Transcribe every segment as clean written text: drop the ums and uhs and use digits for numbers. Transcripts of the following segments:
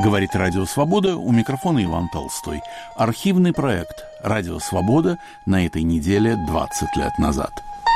Говорит Радио Свобода, у микрофона Иван Толстой. Архивный проект «Радио Свобода» на этой неделе 20 лет назад.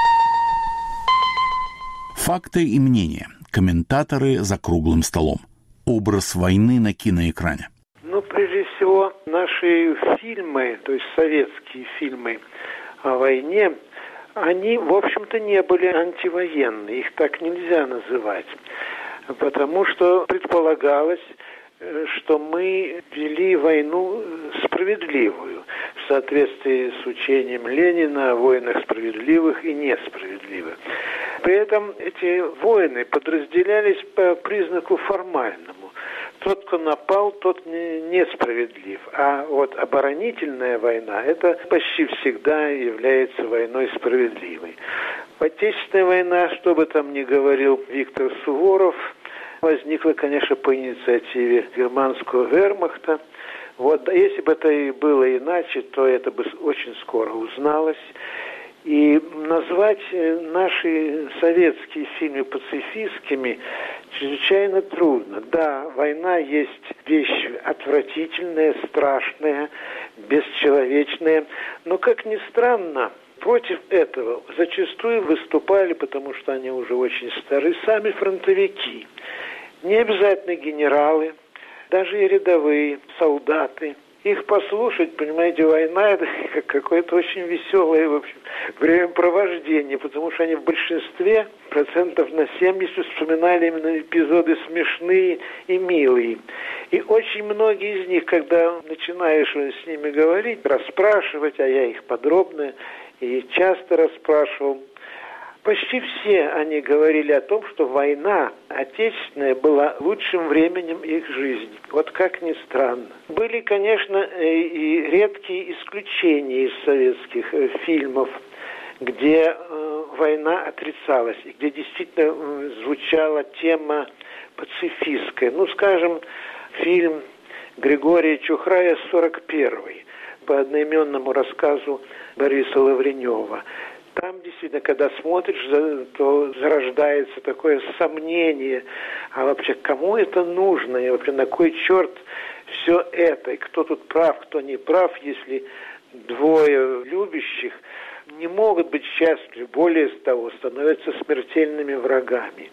Факты и мнения. Комментаторы за круглым столом. Образ войны на киноэкране. Прежде всего, наши фильмы, то есть советские фильмы о войне, они, в общем-то, не были антивоенные. Их так нельзя называть. Потому что предполагалось, что мы вели войну справедливую, в соответствии с учением Ленина о войнах справедливых и несправедливых. При этом эти войны подразделялись по признаку формальному. Тот, кто напал, тот несправедлив. А вот оборонительная война, это почти всегда является войной справедливой. Отечественная война, что бы там ни говорил Виктор Суворов, возникла, конечно, по инициативе германского вермахта. Если бы это и было иначе, то это бы очень скоро узналось. И назвать наши советские фильмы пацифистскими чрезвычайно трудно. Да, война есть вещь отвратительная, страшная, бесчеловечная, но, как ни странно, против этого зачастую выступали, потому что они уже очень стары, сами фронтовики. Не обязательно генералы, даже и рядовые солдаты. Их послушать, понимаете, война – это какое-то очень веселое, в общем, времяпровождение, потому что они в большинстве, процентов на 70, вспоминали именно эпизоды смешные и милые. И очень многие из них, когда начинаешь с ними говорить, расспрашивать, а я их подробно и часто расспрашивал, почти все они говорили о том, что война отечественная была лучшим временем их жизни. Вот как ни странно. Были, конечно, и редкие исключения из советских фильмов, где война отрицалась, и где действительно звучала тема пацифистская. Скажем, фильм Григория Чухрая «41-й» по одноименному рассказу Бориса Лавренева. Там действительно, когда смотришь, то зарождается такое сомнение, а вообще кому это нужно, и вообще на кой черт все это, и кто тут прав, кто не прав, если двое любящих не могут быть счастливы, более того, становятся смертельными врагами.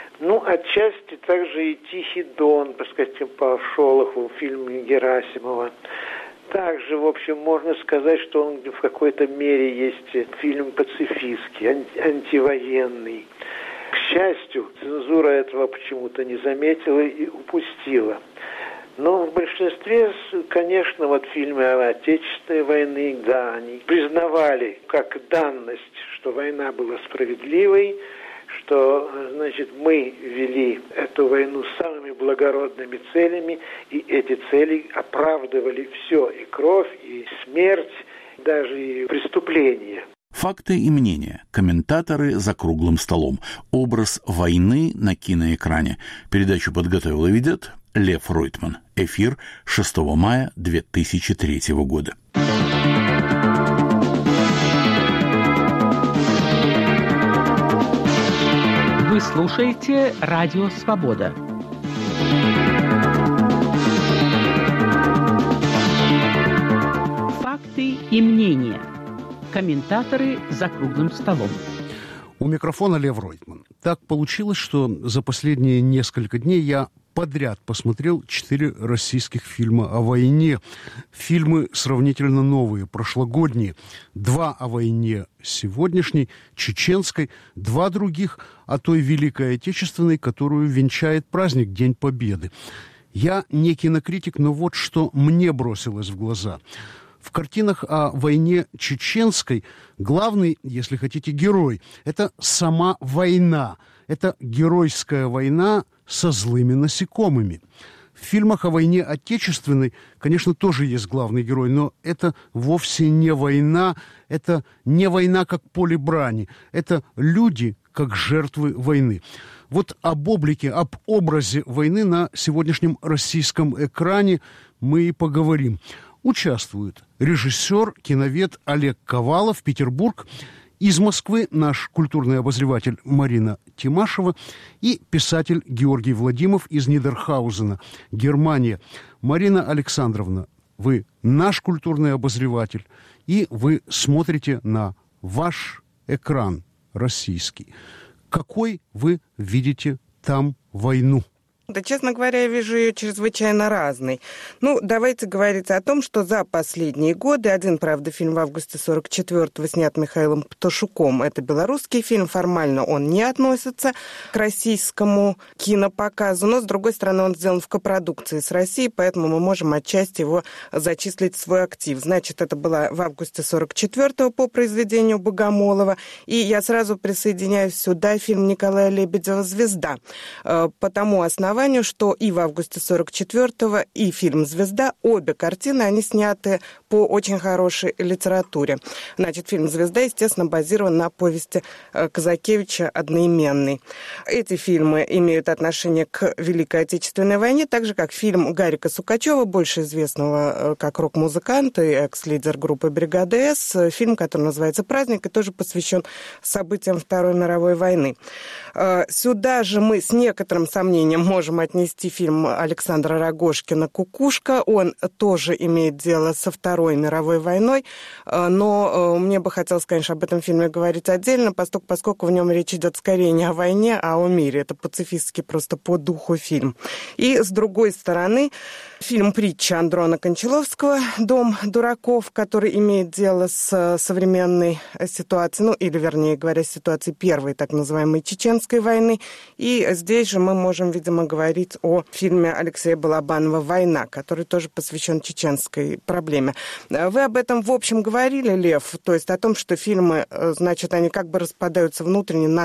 Отчасти также и «Тихий Дон», так сказать, по Шолохову, фильме Герасимова. Также, в общем, можно сказать, что он в какой-то мере есть фильм пацифистский, антивоенный. К счастью, цензура этого почему-то не заметила и упустила. Но в большинстве, конечно, фильмы о Отечественной войне, да, они признавали как данность, что война была справедливой, что, мы вели эту войну с самыми благородными целями, и эти цели оправдывали все, и кровь, и смерть, даже и преступления. Факты и мнения. Комментаторы за круглым столом. Образ войны на киноэкране. Передачу подготовил и ведет Лев Ройтман. Эфир 6 мая 2003 года. Вы слушаете «Радио Свобода». Факты и мнения. Комментаторы за круглым столом. У микрофона Лев Ройтман. Так получилось, что за последние несколько дней я подряд посмотрел 4 российских фильма о войне. Фильмы сравнительно новые, прошлогодние. 2 о войне сегодняшней, чеченской, 2 других о той Великой Отечественной, которую венчает праздник День Победы. Я не кинокритик, но вот что мне бросилось в глаза. В картинах о войне чеченской главный, если хотите, герой – это сама война. Это геройская война со злыми насекомыми. В фильмах о войне отечественной, конечно, тоже есть главный герой, но это вовсе не война, это не война как поле брани, это люди как жертвы войны. Вот об облике, об образе войны на сегодняшнем российском экране мы и поговорим. Участвуют режиссер, киновед Олег Ковалов, Петербург, Из Москвы наш культурный обозреватель Марина Тимашева и писатель Георгий Владимов из Нидерхаузена, Германия. Марина Александровна, вы наш культурный обозреватель, и вы смотрите на ваш экран российский. Какой вы видите там войну? Да, честно говоря, я вижу ее чрезвычайно разной. Давайте говорить о том, что за последние годы, один, правда, фильм в августе 44-го снят Михаилом Пташуком. Это белорусский фильм, формально он не относится к российскому кинопоказу, но, с другой стороны, он сделан в копродукции с Россией, поэтому мы можем отчасти его зачислить в свой актив. Значит, это было в августе 44-го по произведению Богомолова, и я сразу присоединяюсь сюда фильм Николая Лебедева «Звезда», по тому основанию, что и в августе 44-го, и фильм «Звезда», обе картины, они сняты по очень хорошей литературе. Значит, фильм «Звезда», естественно, базирован на повести Казакевича «Одноименный». Эти фильмы имеют отношение к Великой Отечественной войне, так же, как фильм Гарика Сукачева, больше известного как рок-музыкант и экс-лидер группы «Бригада С», фильм, который называется «Праздник», и тоже посвящен событиям Второй мировой войны. Сюда же мы с некоторым сомнением можем отнести фильм Александра Рогожкина «Кукушка». Он тоже имеет дело со Второй мировой войной, но мне бы хотелось, конечно, об этом фильме говорить отдельно, поскольку в нем речь идет скорее не о войне, а о мире. Это пацифистский просто по духу фильм. И, с другой стороны, фильм «Притча» Андрона Кончаловского «Дом дураков», который имеет дело с современной ситуацией, или, вернее говоря, ситуацией первой так называемой Чеченской войны. И здесь же мы можем, видимо, говорить о фильме Алексея Балабанова «Война», который тоже посвящен чеченской проблеме. Вы об этом, в общем, говорили, Лев, то есть о том, что фильмы, значит, они как бы распадаются внутренне на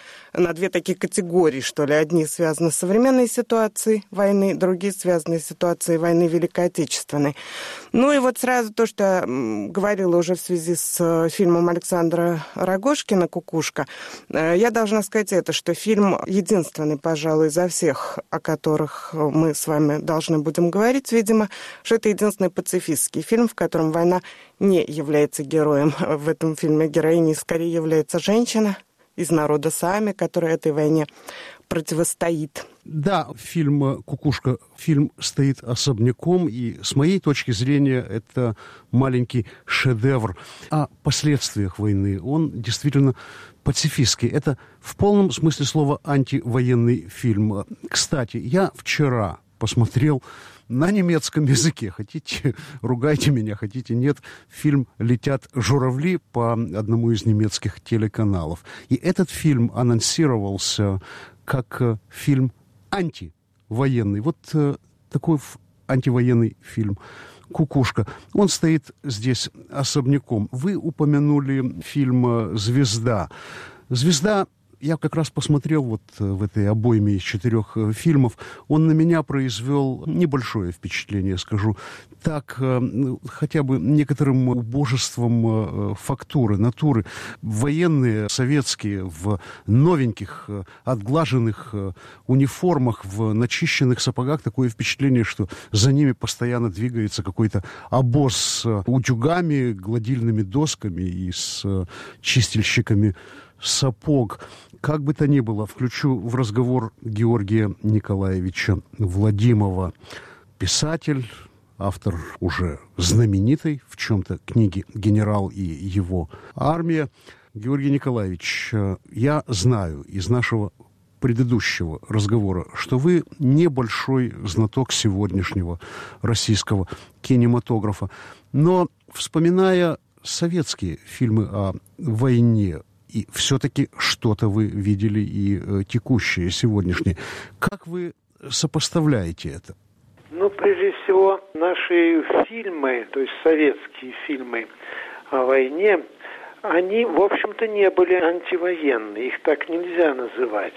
две такие категории, что ли. Одни связаны с современной ситуацией войны, другие связаны с ситуацией войны Великой Отечественной. И вот сразу то, что я говорила уже в связи с фильмом Александра Рогожкина «Кукушка», я должна сказать это, что фильм единственный, пожалуй, из всех, о которых мы с вами должны будем говорить, видимо, что это единственный пацифистский фильм, в котором война не является героем. В этом фильме героиней скорее является женщина из народа Саами, которая этой войне противостоит. Да, фильм «Кукушка», фильм стоит особняком, и с моей точки зрения это маленький шедевр. О последствиях войны он действительно пацифистский. Это в полном смысле слова антивоенный фильм. Кстати, я вчера посмотрел на немецком языке, хотите ругайте меня, хотите нет, фильм «Летят журавли» по одному из немецких телеканалов. И этот фильм анонсировался как фильм антивоенный. Вот такой антивоенный фильм «Кукушка». Он стоит здесь особняком. Вы упомянули фильм «Звезда». «Звезда», я как раз посмотрел вот в этой обойме из 4 фильмов. Он на меня произвел небольшое впечатление, скажу так, хотя бы некоторым убожеством фактуры, натуры. Военные советские в новеньких, отглаженных униформах, в начищенных сапогах. Такое впечатление, что за ними постоянно двигается какой-то обоз с утюгами, гладильными досками и с чистильщиками сапог. Как бы то ни было, включу в разговор Георгия Николаевича Владимова. Писатель, автор уже знаменитой в чем-то книги «Генерал и его армия». Георгий Николаевич, я знаю из нашего предыдущего разговора, что вы небольшой знаток сегодняшнего российского кинематографа. Но, вспоминая советские фильмы о войне, и все-таки что-то вы видели и текущее, сегодняшнее. Как вы сопоставляете это? Прежде всего, наши фильмы, то есть советские фильмы о войне, они, в общем-то, не были антивоенные. Их так нельзя называть.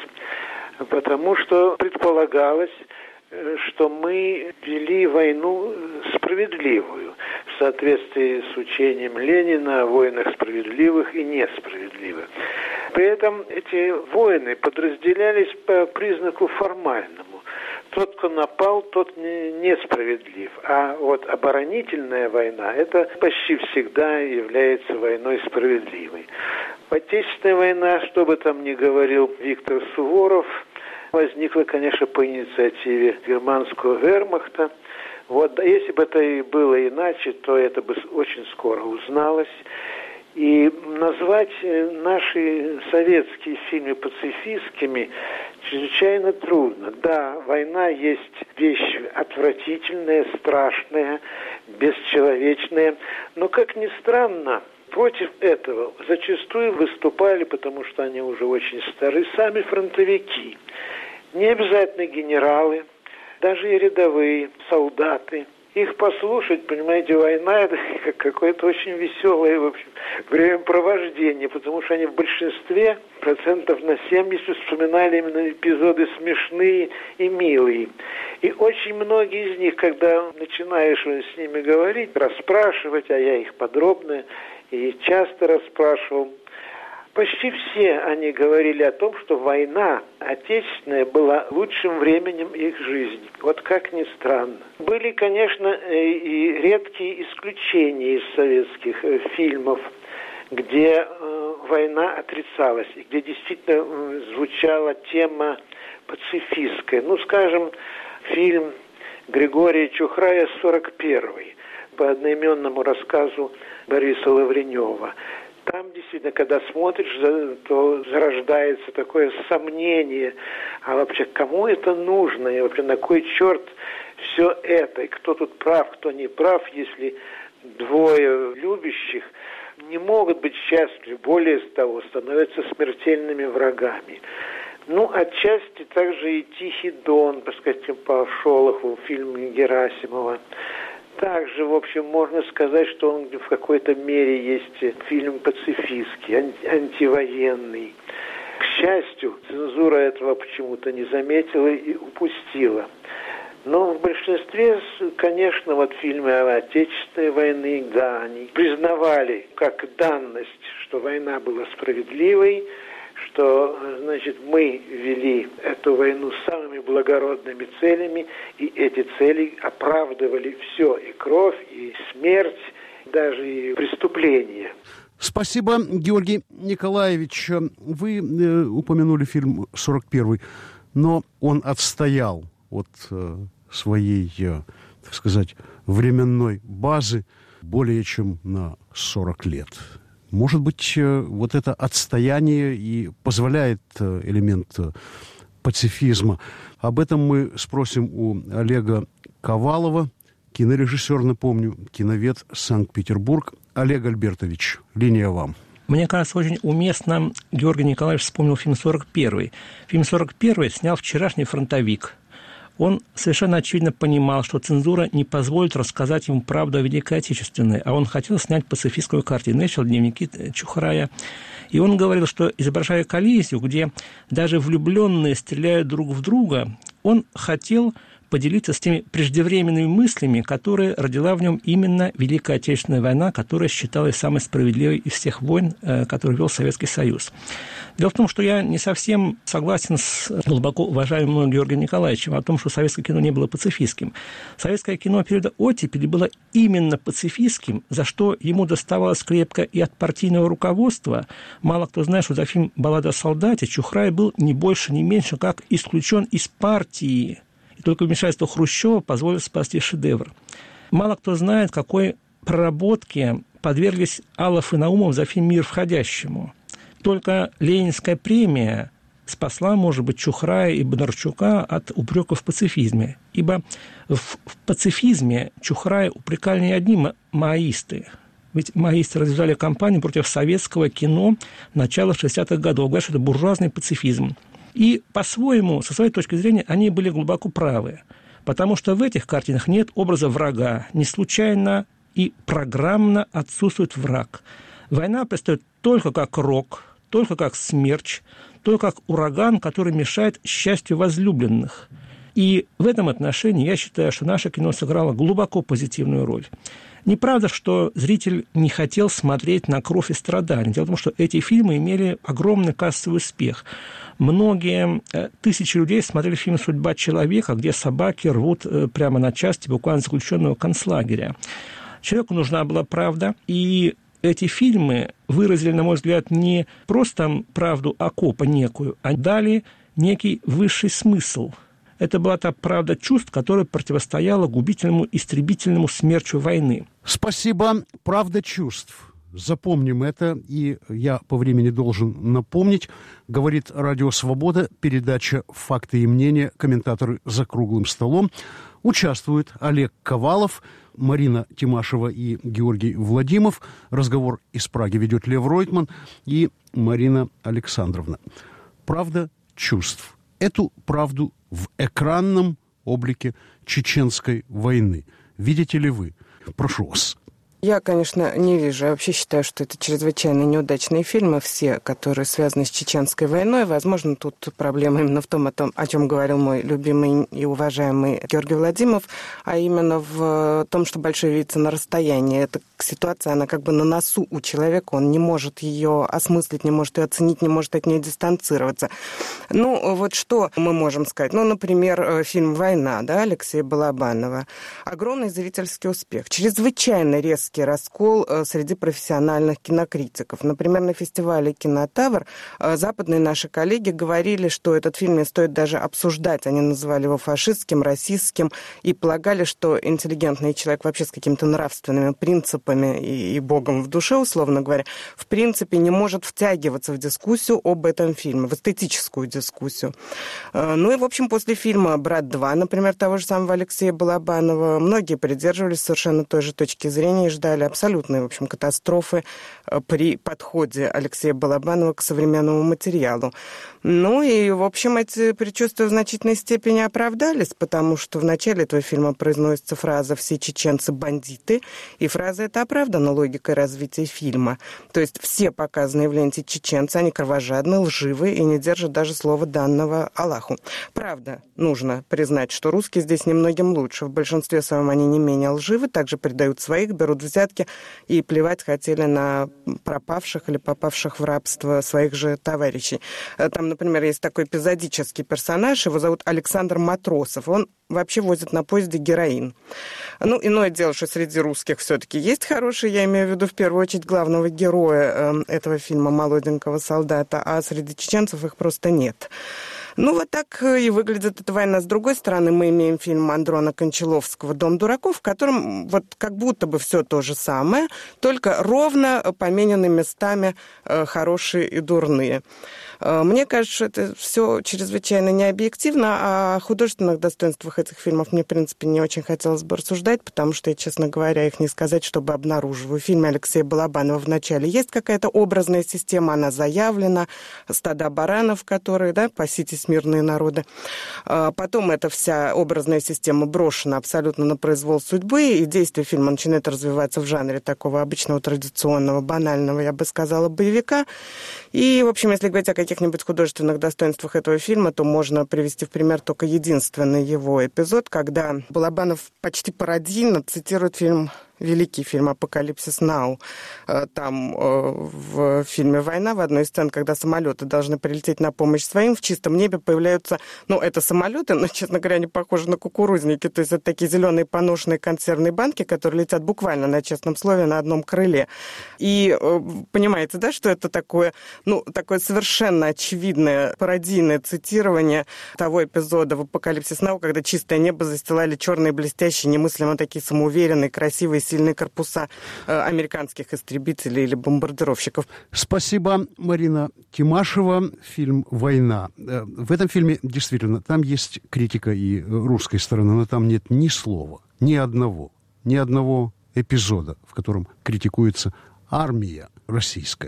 Потому что предполагалось, что мы вели войну справедливую, в соответствии с учением Ленина о войнах справедливых и несправедливых. При этом эти войны подразделялись по признаку формальному. тот, кто напал, тот несправедлив. А вот оборонительная война, это почти всегда является войной справедливой. Отечественная война, что бы там ни говорил Виктор Суворов, возникла, конечно, по инициативе германского вермахта. Вот, если бы это и было иначе, то это бы очень скоро узналось. И назвать наши советские фильмы пацифистскими чрезвычайно трудно. Да, война есть вещь отвратительная, страшная, бесчеловечная, но, как ни странно, против этого зачастую выступали, потому что они уже очень стары, сами фронтовики. Не обязательно генералы, даже и рядовые солдаты. Их послушать, понимаете, война – это какое-то очень веселое, в общем, времяпровождение, потому что они в большинстве, 70% вспоминали именно эпизоды смешные и милые. И очень многие из них, когда начинаешь с ними говорить, расспрашивать, а я их подробно и часто расспрашивал, почти все они говорили о том, что война отечественная была лучшим временем их жизни. Вот как ни странно. Были, конечно, и редкие исключения из советских фильмов, где война отрицалась, и где действительно звучала тема пацифистская. Ну, скажем, фильм Григория Чухрая «41-й» по одноименному рассказу Бориса Лавренева. Там действительно, когда смотришь, то зарождается такое сомнение, а вообще кому это нужно, и вообще на кой черт все это, и кто тут прав, кто не прав, если двое любящих не могут быть счастливы, более того, становятся смертельными врагами. Ну, отчасти также и «Тихий Дон», так сказать, по Шолохову, фильм Герасимова. Также, в общем, можно сказать, что он в какой-то мере есть фильм пацифистский, антивоенный. К счастью, цензура этого почему-то не заметила и упустила. Но в большинстве, конечно, вот фильмы о Отечественной войне, да, они признавали как данность, что война была справедливой, что, значит, мы вели эту войну с самыми благородными целями, и эти цели оправдывали все, и кровь, и смерть, даже и преступления. Спасибо, Георгий Николаевич. Вы упомянули фильм «41-й», но он отстоял от своей, так сказать, временной базы более чем на 40 лет. Может быть, вот это отстояние и позволяет элемент пацифизма. Об этом мы спросим у Олега Ковалова, кинорежиссер, напомню, киновед Санкт-Петербург. Олег Альбертович, линия вам. Мне кажется, очень уместно Георгий Николаевич вспомнил фильм «41-й». Фильм «41-й» снял вчерашний фронтовик. Он совершенно очевидно понимал, что цензура не позволит рассказать ему правду о Великой Отечественной, а он хотел снять пацифистскую картину. Начал дневники Чухрая. И он говорил, что, изображая коллизию, где даже влюбленные стреляют друг в друга, он хотел поделиться с теми преждевременными мыслями, которые родила в нем именно Великая Отечественная война, которая считалась самой справедливой из всех войн, которые вел Советский Союз. Дело в том, что я не совсем согласен с глубоко уважаемым Георгием Николаевичем о том, что советское кино не было пацифистским. Советское кино периода оттепели было именно пацифистским, за что ему доставалось крепко и от партийного руководства. Мало кто знает, что за фильм «Баллада о солдате» Чухрай был не больше, не меньше, как исключен из партии. И только вмешательство Хрущева позволило спасти шедевр. Мало кто знает, какой проработке подверглись Аллов и Наумов за фильм «Мир входящему». Только Ленинская премия спасла, может быть, Чухрая и Бондарчука от упреков в пацифизме. Ибо в пацифизме Чухрая упрекали не одни маоисты. Ведь маоисты развязали кампанию против советского кино начала 60-х годов. Говорят, что это буржуазный пацифизм. И по-своему, со своей точки зрения, они были глубоко правы. Потому что в этих картинах нет образа врага. Не случайно и программно отсутствует враг. Война предстает только как рок, только как смерч, только как ураган, который мешает счастью возлюбленных. И в этом отношении я считаю, что наше кино сыграло глубоко позитивную роль. Неправда, что зритель не хотел смотреть на кровь и страдания. Дело в том, что эти фильмы имели огромный кассовый успех. Многие тысячи людей смотрели фильм «Судьба человека», где собаки рвут прямо на части буквально заключенного концлагеря. Человеку нужна была правда, и эти фильмы выразили, на мой взгляд, не просто правду окопа некую, а дали некий высший смысл. Это была та правда чувств, которая противостояла губительному, истребительному смерчу войны. Спасибо. Правда чувств. Запомним это, и я по времени должен напомнить. Говорит Радио Свобода, передача «Факты и мнения», комментаторы «За круглым столом». Участвуют Олег Ковалов, Марина Тимашева и Георгий Владимов. Разговор из Праги ведет Лев Ройтман и Марина Александровна. Правда чувств. Эту правду в экранном облике чеченской войны видите ли вы? Прошу вас. Я, конечно, не вижу. Я вообще считаю, что это чрезвычайно неудачные фильмы, все, которые связаны с Чеченской войной. Возможно, тут проблема именно в том, о чем говорил мой любимый и уважаемый Георгий Владимиров, а именно в том, что большое видится на расстоянии. Эта ситуация, она как бы на носу у человека, он не может ее осмыслить, не может ее оценить, не может от нее дистанцироваться. Ну, вот что мы можем сказать? Ну, например, фильм «Война», да, Алексея Балабанова. Огромный зрительский успех, чрезвычайно резкий раскол среди профессиональных кинокритиков. Например, на фестивале «Кинотавр» западные наши коллеги говорили, что этот фильм не стоит даже обсуждать. Они называли его фашистским, расистским и полагали, что интеллигентный человек вообще с какими-то нравственными принципами и богом в душе, условно говоря, в принципе не может втягиваться в дискуссию об этом фильме, в эстетическую дискуссию. Ну и, в общем, после фильма «Брат 2», например, того же самого Алексея Балабанова, многие придерживались совершенно той же точки зрения и ждали абсолютной, в общем, катастрофы при подходе Алексея Балабанова к современному материалу. Ну и, в общем, эти предчувствия в значительной степени оправдались, потому что в начале этого фильма произносится фраза «все чеченцы бандиты», и фраза эта оправдана логикой развития фильма. То есть все показанные в ленте чеченцы, они кровожадны, лживы и не держат даже слова данного Аллаху. Правда, нужно признать, что русские здесь немногим лучше. В большинстве своем они не менее лживы, также предают своих, берут взятки и плевать хотели на пропавших или попавших в рабство своих же товарищей. Там, например, есть такой эпизодический персонаж, его зовут Александр Матросов. Он вообще возит на поезде героин. Ну, иное дело, что среди русских все-таки есть хорошие, я имею в виду в первую очередь главного героя этого фильма, молоденького солдата, а среди чеченцев их просто нет. Ну, вот так и выглядит эта война. С другой стороны, мы имеем фильм Андрона Кончаловского «Дом дураков», в котором вот как будто бы все то же самое, только ровно поменены местами хорошие и дурные. Мне кажется, что это все чрезвычайно необъективно, о художественных достоинствах этих фильмов мне, в принципе, не очень хотелось бы рассуждать, потому что я, честно говоря, их не сказать, чтобы обнаруживаю. В фильме Алексея Балабанова в начале есть какая-то образная система, она заявлена, стада баранов, которые, да, паситесь, мирные народы. Потом эта вся образная система брошена абсолютно на произвол судьбы, и действие фильма начинает развиваться в жанре такого обычного, традиционного, банального, я бы сказала, боевика. И, в общем, если говорить о каких-нибудь художественных достоинствах этого фильма, то можно привести в пример только единственный его эпизод, когда Балабанов почти пародийно цитирует великий фильм «Апокалипсис Нау». Там в фильме «Война» в одной из сцен, когда самолеты должны прилететь на помощь своим, в чистом небе появляются, ну, это самолеты, но, честно говоря, они похожи на кукурузники, то есть это такие зеленые поношенные консервные банки, которые летят буквально на честном слове на одном крыле. И понимаете, да, что это такое, ну, такое совершенно очевидное пародийное цитирование того эпизода в «Апокалипсис Нау», когда чистое небо застилали черные, блестящие, немыслимо такие самоуверенные, красивые, сильные корпуса американских истребителей или бомбардировщиков. Спасибо, Марина Тимашева. Фильм «Война». В этом фильме, действительно, там есть критика и русской стороны, но там нет ни слова, ни одного эпизода, в котором критикуется армия российская.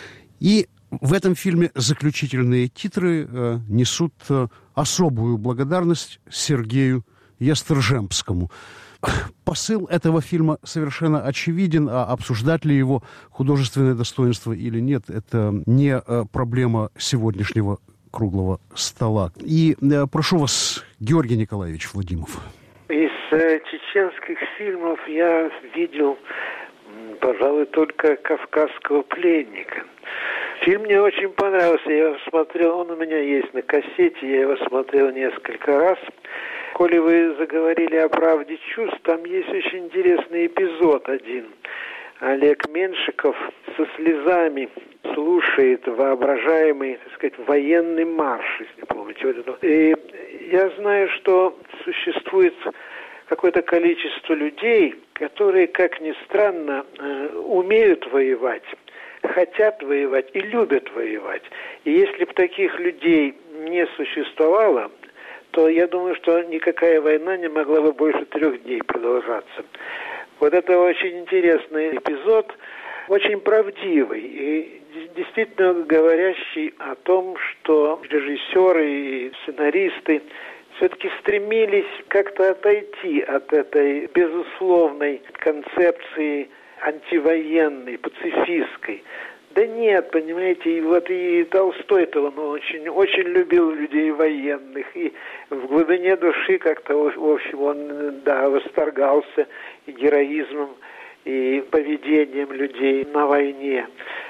И в этом фильме заключительные титры несут особую благодарность Сергею Ястржемскому. Посыл этого фильма совершенно очевиден, а обсуждать ли его художественное достоинство или нет, это не проблема сегодняшнего круглого стола. И прошу вас, Георгий Николаевич Владимиров. Из чеченских фильмов я видел, пожалуй, только «Кавказского пленника». Фильм мне очень понравился, я его смотрел, он у меня есть на кассете, я его смотрел несколько раз. Коли вы заговорили о правде чувств, там есть очень интересный эпизод один. Олег Меншиков со слезами слушает воображаемый, так сказать, военный марш, если помните. Вот это. И я знаю, что существует какое-то количество людей, которые, как ни странно, умеют воевать, хотят воевать и любят воевать. И если бы таких людей не существовало, то я думаю, что никакая война не могла бы больше 3 дней продолжаться. Вот это очень интересный эпизод, очень правдивый и действительно говорящий о том, что режиссеры и сценаристы все-таки стремились как-то отойти от этой безусловной концепции антивоенной, пацифистской. Да нет, понимаете, и Толстой-то он очень любил людей военных, и в глубине души как-то, в общем, он, восторгался и героизмом, и поведением людей на войне,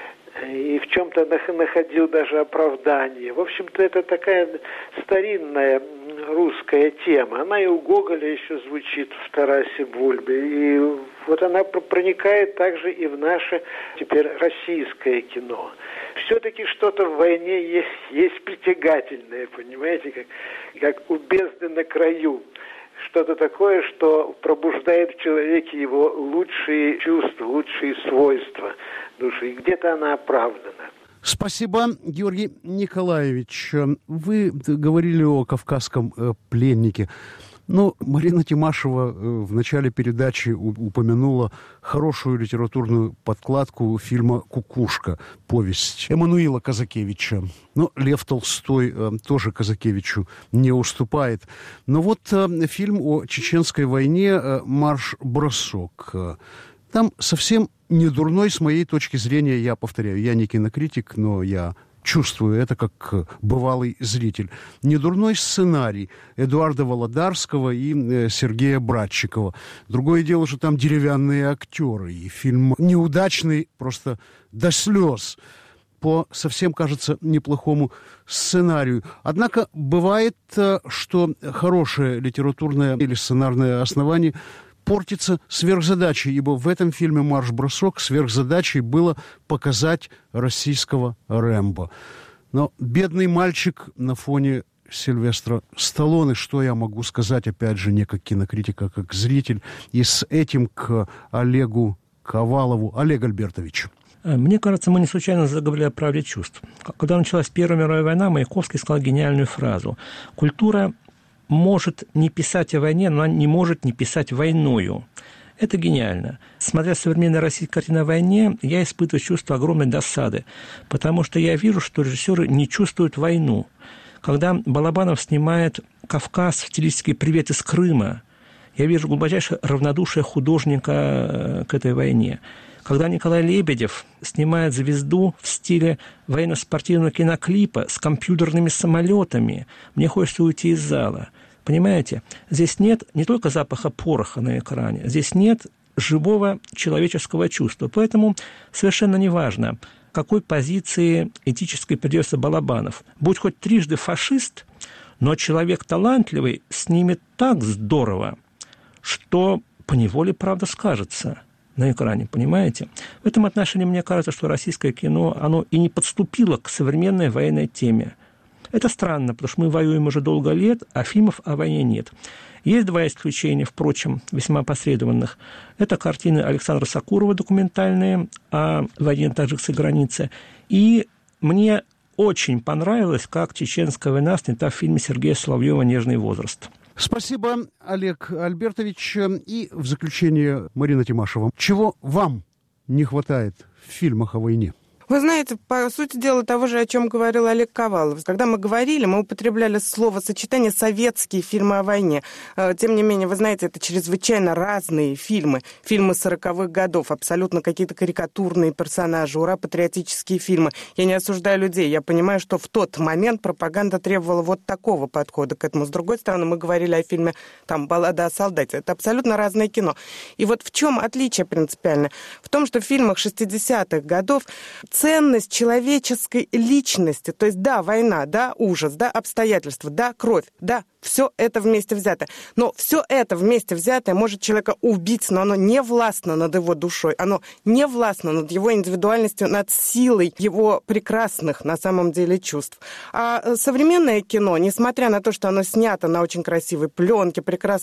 и в чем-то находил даже оправдание. В общем-то, это такая старинная русская тема. Она и у Гоголя еще звучит в Тарасе Бульбе. И вот она проникает также и в наше теперь российское кино. Все-таки что-то в войне есть притягательное, понимаете, как у бездны на краю. Что-то такое, что пробуждает в человеке его лучшие чувства, лучшие свойства души. И где-то она оправдана. Спасибо, Георгий Николаевич. Вы говорили о «Кавказском пленнике». Марина Тимашева в начале передачи упомянула хорошую литературную подкладку фильма «Кукушка», повесть Эммануила Казакевича. Лев Толстой тоже Казакевичу не уступает. Но вот фильм о чеченской войне «Марш-бросок». Там совсем не дурной, с моей точки зрения, я повторяю, я не кинокритик, но я чувствую это как бывалый зритель. Не дурной сценарий Эдуарда Володарского и Сергея Братчикова. Другое дело, что там деревянные актеры, и фильм неудачный просто до слез по совсем, кажется, неплохому сценарию. Однако бывает, что хорошее литературное или сценарное основание портится сверхзадачей, ибо в этом фильме «Марш-бросок» сверхзадачей было показать российского Рэмбо. Но бедный мальчик на фоне Сильвестра Сталлоне, что я могу сказать, опять же, не как кинокритик, а как зритель, и с этим к Олегу Ковалову. Олег Альбертович. Мне кажется, мы не случайно заговорили о правде чувств. Когда началась Первая мировая война, Маяковский сказал гениальную фразу: «Культура может не писать о войне, но она не может не писать войною». Это гениально. Смотря современная российская картина о войне, я испытываю чувство огромной досады, потому что я вижу, что режиссеры не чувствуют войну. Когда Балабанов снимает «Кавказ» в стилистике «Привет из Крыма», я вижу глубочайшее равнодушие художника к этой войне. Когда Николай Лебедев снимает «Звезду» в стиле военно-спортивного киноклипа с компьютерными самолетами, мне хочется уйти из зала. Понимаете? Здесь нет не только запаха пороха на экране, здесь нет живого человеческого чувства. Поэтому совершенно неважно, какой позиции этической придерживается Балабанов. Будь хоть трижды фашист, но человек талантливый снимет так здорово, что поневоле правда скажется на экране, понимаете? В этом отношении мне кажется, что российское кино, оно и не подступило к современной военной теме. Это странно, потому что мы воюем уже долго лет, а фильмов о войне нет. Есть два исключения, впрочем, весьма опосредованных. Это картины Александра Сакурова документальные о войне на таджикской границе. И мне очень понравилось, как чеченская война снята в фильме Сергея Соловьева «Нежный возраст». Спасибо, Олег Альбертович. И в заключение Марина Тимашева. Чего вам не хватает в фильмах о войне? Вы знаете, по сути дела, того же, о чем говорил Олег Ковалов. Когда мы говорили, мы употребляли словосочетание «советские фильмы о войне». Тем не менее, вы знаете, это чрезвычайно разные фильмы. Фильмы 40-х годов, абсолютно какие-то карикатурные персонажи, ура-патриотические фильмы. Я не осуждаю людей, я понимаю, что в тот момент пропаганда требовала вот такого подхода к этому. С другой стороны, мы говорили о фильме там «Баллада о солдате». Это абсолютно разное кино. И вот в чем отличие принципиально? В том, что в фильмах 60-х годов ценность человеческой личности, то есть да, война, да, ужас, да, обстоятельства, да, кровь, да, все это вместе взятое. Но все это вместе взятое может человека убить, но оно не властно над его душой, оно не властно над его индивидуальностью, над силой его прекрасных на самом деле чувств. А современное кино, несмотря на то, что оно снято на очень красивой пленке,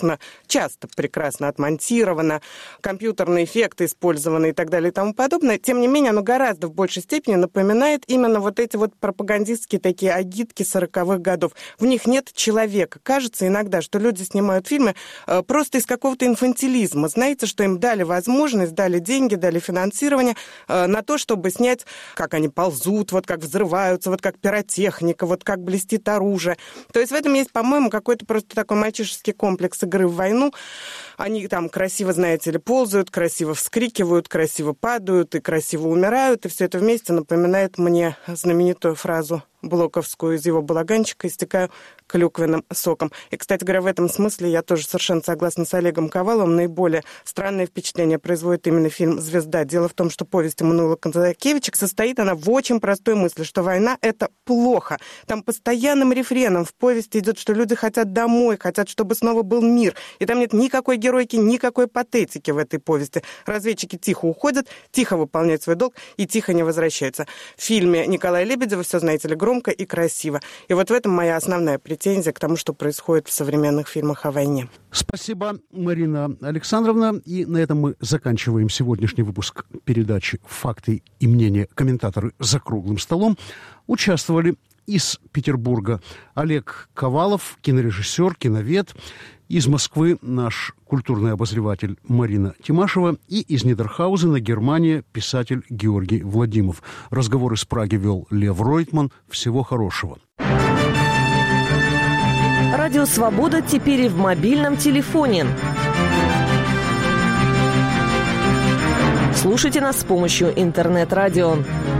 часто прекрасно отмонтировано, компьютерные эффекты использованы и так далее и тому подобное, тем не менее оно гораздо в большей степени напоминает именно вот эти вот пропагандистские такие агитки 40-х годов. В них нет человека. Кажется иногда, что люди снимают фильмы просто из какого-то инфантилизма. Знаете, что им дали возможность, дали деньги, дали финансирование на то, чтобы снять, как они ползут, вот как взрываются, вот как пиротехника, вот как блестит оружие. То есть в этом есть, по-моему, какой-то просто такой мальчишеский комплекс игры в войну. Они там красиво, знаете ли, ползают, красиво вскрикивают, красиво падают и красиво умирают. И все это вместе напоминает мне знаменитую фразу Блоковскую из его балаганчика «Истекаю клюквенным соком». И, кстати говоря, в этом смысле я тоже совершенно согласна с Олегом Коваловым. Наиболее странное впечатление производит именно фильм «Звезда». Дело в том, что повесть Эммануила Казакевича состоит она в очень простой мысли, что война — это плохо. Там постоянным рефреном в повести идет, что люди хотят домой, хотят, чтобы снова был мир. И там нет никакой героики, никакой патетики в этой повести. Разведчики тихо уходят, тихо выполняют свой долг и тихо не возвращаются. В фильме Николая Лебедева все, знаете ли, громко и красиво. И вот в этом моя основная претензия к тому, что происходит в современных фильмах о войне. Спасибо, Марина Александровна. И на этом мы заканчиваем сегодняшний выпуск передачи «Факты и мнения. Комментаторы за круглым столом». Участвовали из Петербурга Олег Ковалов, кинорежиссер, киновед. Из Москвы наш культурный обозреватель Марина Тимашева. И из Нидерхаузена, Германия, писатель Георгий Владимов. Разговор из Праги вел Лев Ройтман. Всего хорошего. Радио «Свобода» теперь и в мобильном телефоне. Слушайте нас с помощью интернет-радио.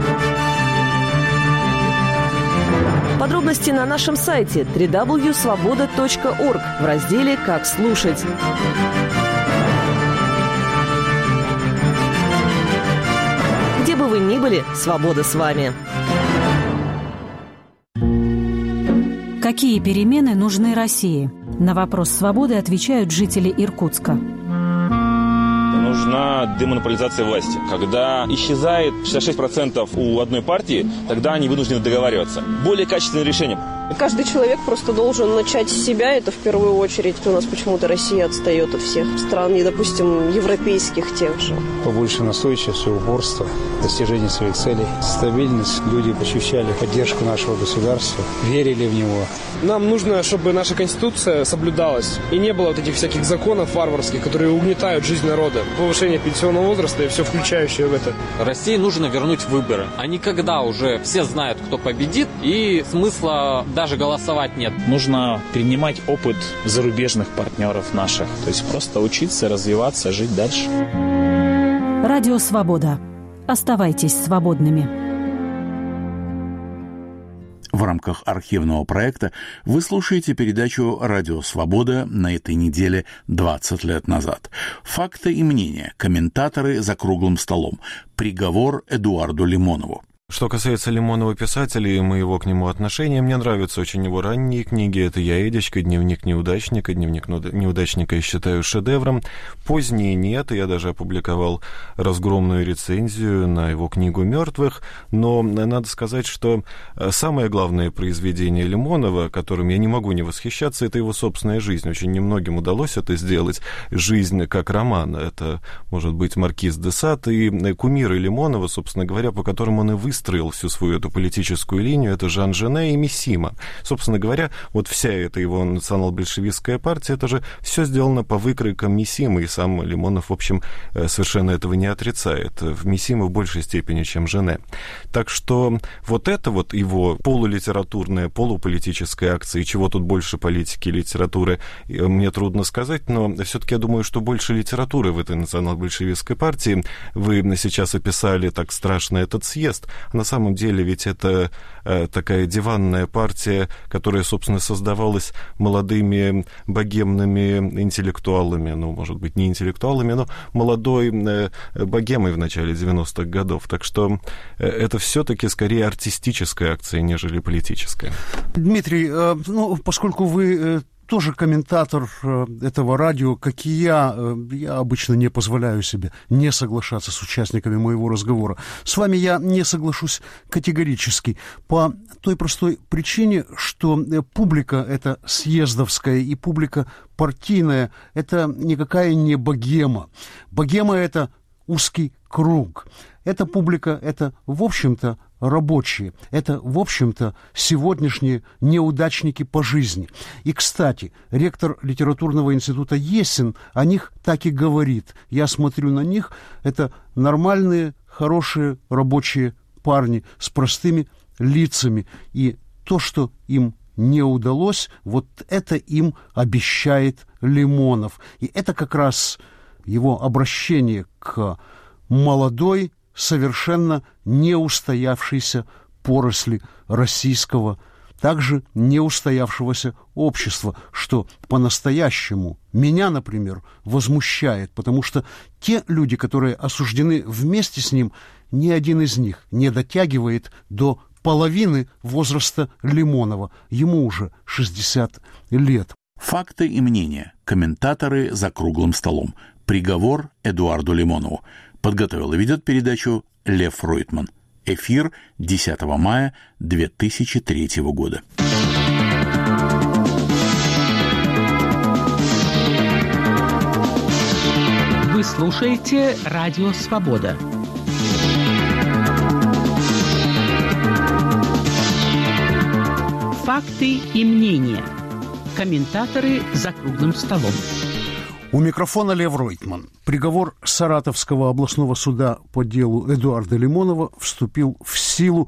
Подробности на нашем сайте www.svoboda.org в разделе «Как слушать». Где бы вы ни были, свобода с вами. Какие перемены нужны России? На вопрос «Свободы» отвечают жители Иркутска. Нужна демонополизация власти. Когда исчезает 66% у одной партии, тогда они вынуждены договариваться. Более качественное решение. Каждый человек просто должен начать с себя, это в первую очередь. У нас почему-то Россия отстает от всех стран, и, допустим, европейских тех же. Побольше настойчивости, упорства, достижения своих целей, стабильность. Люди ощущали поддержку нашего государства, верили в него. Нам нужно, чтобы наша Конституция соблюдалась, и не было вот этих всяких законов варварских, которые угнетают жизнь народа. Повышение пенсионного возраста и все включающее в это. России нужно вернуть выборы. А не когда уже все знают, кто победит, и смысла даже голосовать нет. Нужно перенимать опыт зарубежных партнеров наших. То есть просто учиться, развиваться, жить дальше. Радио «Свобода». Оставайтесь свободными. В рамках архивного проекта вы слушаете передачу «Радио Свобода» на этой неделе 20 лет назад. Факты и мнения. Комментаторы за круглым столом. Приговор Эдуарду Лимонову. Что касается Лимонова писателя и моего к нему отношения, мне нравятся очень его ранние книги. Это «Я, Эдичка», «Дневник неудачника». «Дневник неудачника» я считаю шедевром. Поздние нет, я даже опубликовал разгромную рецензию на его книгу «Мертвых». Но надо сказать, что самое главное произведение Лимонова, которым я не могу не восхищаться, это его собственная жизнь. Очень немногим удалось это сделать. Жизнь как роман. Это, может быть, «Маркиз де Сад» и кумиры Лимонова, собственно говоря, по которым он и выстроил выстроил всю свою эту политическую линию, это Жан Жене и Мисима. Собственно говоря, вот вся эта его национал-большевистская партия, это же все сделано по выкройкам Мисимы, и сам Лимонов, в общем, совершенно этого не отрицает. В Мисимы в большей степени, чем Жене. Так что вот это вот его полулитературная, полуполитическая акция, и чего тут больше политики и литературы, мне трудно сказать, но все-таки я думаю, что больше литературы в этой национал-большевистской партии. Вы сейчас описали так страшно этот съезд. А на самом деле ведь это такая диванная партия, которая, собственно, создавалась молодыми богемными интеллектуалами, ну, может быть, не интеллектуалами, но молодой богемой в начале 90-х годов. Так что это все-таки скорее артистическая акция, нежели политическая. Дмитрий, ну, поскольку вы тоже комментатор этого радио, как и я обычно не позволяю себе не соглашаться с участниками моего разговора. С вами я не соглашусь категорически по той простой причине, что публика эта съездовская и публика партийная – это никакая не богема. Богема – это узкий круг. Эта публика – это, в общем-то, рабочие. Это, в общем-то, сегодняшние неудачники по жизни. И, кстати, ректор литературного института Есин о них так и говорит. Я смотрю на них, это нормальные, хорошие, рабочие парни с простыми лицами. И то, что им не удалось, вот это им обещает Лимонов. И это как раз его обращение к молодой, совершенно не устоявшейся поросли российского, также не устоявшегося общества, что по-настоящему меня, например, возмущает, потому что те люди, которые осуждены вместе с ним, ни один из них не дотягивает до половины возраста Лимонова. Ему уже 60 лет. Факты и мнения. Комментаторы за круглым столом. Приговор Эдуарду Лимонову. Подготовил и ведет передачу Лев Ройтман. Эфир 10 мая 2003 года. Вы слушаете «Радио Свобода». Факты и мнения. Комментаторы за круглым столом. У микрофона Лев Ройтман. Приговор Саратовского областного суда по делу Эдуарда Лимонова вступил в силу.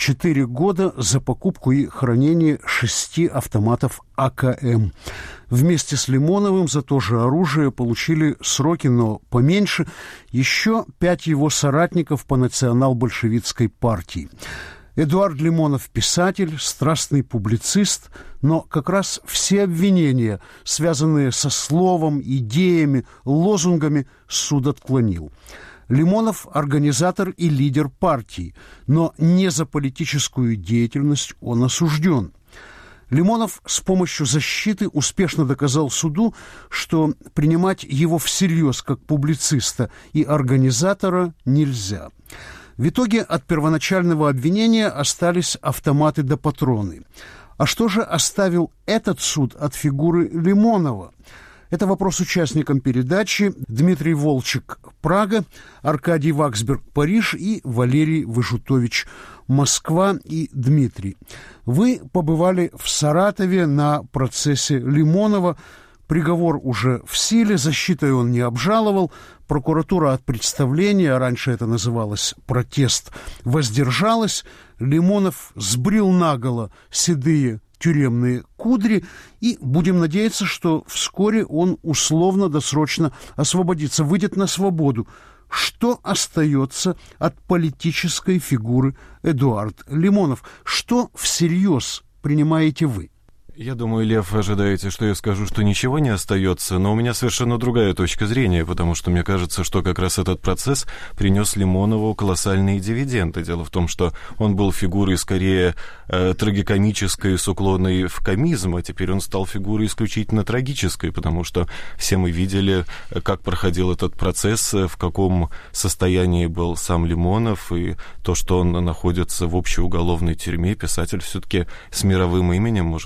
4 года за покупку и хранение 6 автоматов АКМ. Вместе с Лимоновым за то же оружие получили сроки, но поменьше, еще 5 его соратников по национал-большевистской партии. Эдуард Лимонов – писатель, страстный публицист, но как раз все обвинения, связанные со словом, идеями, лозунгами, суд отклонил. Лимонов – организатор и лидер партии, но не за политическую деятельность он осужден. Лимонов с помощью защиты успешно доказал суду, что принимать его всерьез как публициста и организатора нельзя. В итоге от первоначального обвинения остались автоматы да патроны. А что же оставил этот суд от фигуры Лимонова? Это вопрос участникам передачи. Дмитрий Волчек, Прага, Аркадий Ваксберг, Париж и Валерий Выжутович, Москва. И Дмитрий, вы побывали в Саратове на процессе Лимонова. Приговор уже в силе, защитой он не обжаловал, прокуратура от представления, раньше это называлось протест, воздержалась, Лимонов сбрил наголо седые тюремные кудри, и будем надеяться, что вскоре он условно-досрочно освободится, выйдет на свободу. Что остается от политической фигуры Эдуард Лимонов? Что всерьез принимаете вы? Я думаю, Лев, ожидаете, что я скажу, что ничего не остается, но у меня совершенно другая точка зрения, потому что мне кажется, что как раз этот процесс принес Лимонову колоссальные дивиденды. Дело в том, что он был фигурой скорее трагикомической с уклоной в комизм, а теперь он стал фигурой исключительно трагической, потому что все мы видели, как проходил этот процесс, в каком состоянии был сам Лимонов, и то, что он находится в общей уголовной тюрьме, писатель все-таки с мировым именем, может быть, один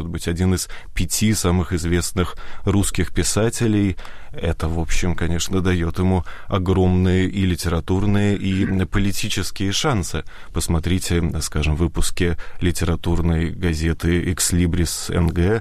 один из 5 самых известных русских писателей. Это, в общем, конечно, дает ему огромные и литературные, и политические шансы. Посмотрите, скажем, выпуски литературной газеты «Экслибрис НГ»,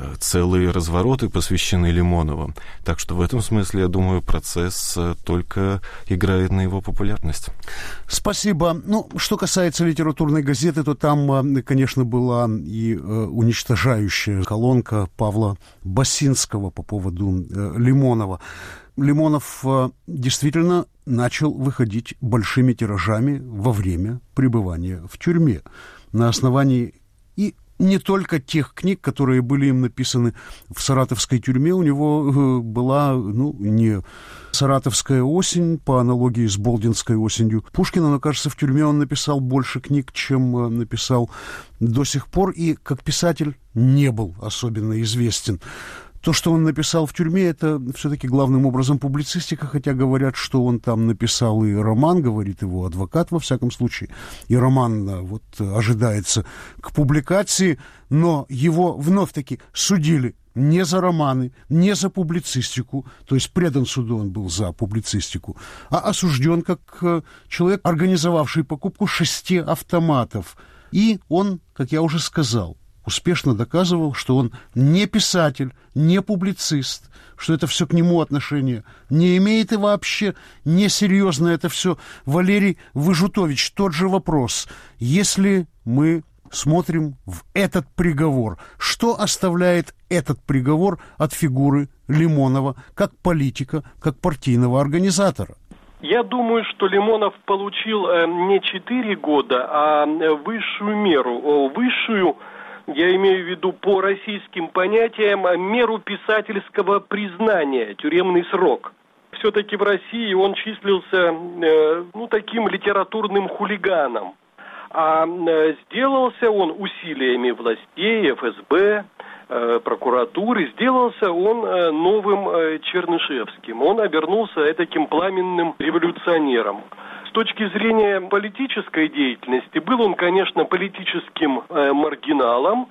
целые развороты посвящены Лимонову. Так что в этом смысле, я думаю, процесс только играет на его популярность. Спасибо. Ну, что касается литературной газеты, то там, конечно, была и уничтожающая колонка Павла Басинского по поводу Лимонова. Лимонов действительно начал выходить большими тиражами во время пребывания в тюрьме на основании и не только тех книг, которые были им написаны в саратовской тюрьме. У него была, не «Саратовская осень», по аналогии с «Болдинской осенью» Пушкина, но, кажется, в тюрьме он написал больше книг, чем написал до сих пор, и как писатель не был особенно известен. То, что он написал в тюрьме, это все-таки главным образом публицистика, хотя говорят, что он там написал и роман, говорит его адвокат, во всяком случае, и роман ожидается к публикации, но его вновь-таки судили не за романы, не за публицистику, то есть предан суду он был за публицистику, а осужден как человек, организовавший покупку 6 автоматов. И он, как я уже сказал, успешно доказывал, что он не писатель, не публицист, что это все к нему отношения не имеет и вообще несерьезно это все. Валерий Выжутович, тот же вопрос. Если мы смотрим в этот приговор, что оставляет этот приговор от фигуры Лимонова как политика, как партийного организатора? Я думаю, что Лимонов получил не 4 года, а высшую меру. Высшую, я имею в виду по российским понятиям, меру писательского признания, тюремный срок. Все-таки в России он числился таким литературным хулиганом. А сделался он усилиями властей, ФСБ, прокуратуры, сделался он новым Чернышевским. Он обернулся таким пламенным революционером. С точки зрения политической деятельности был он, конечно, политическим маргиналом,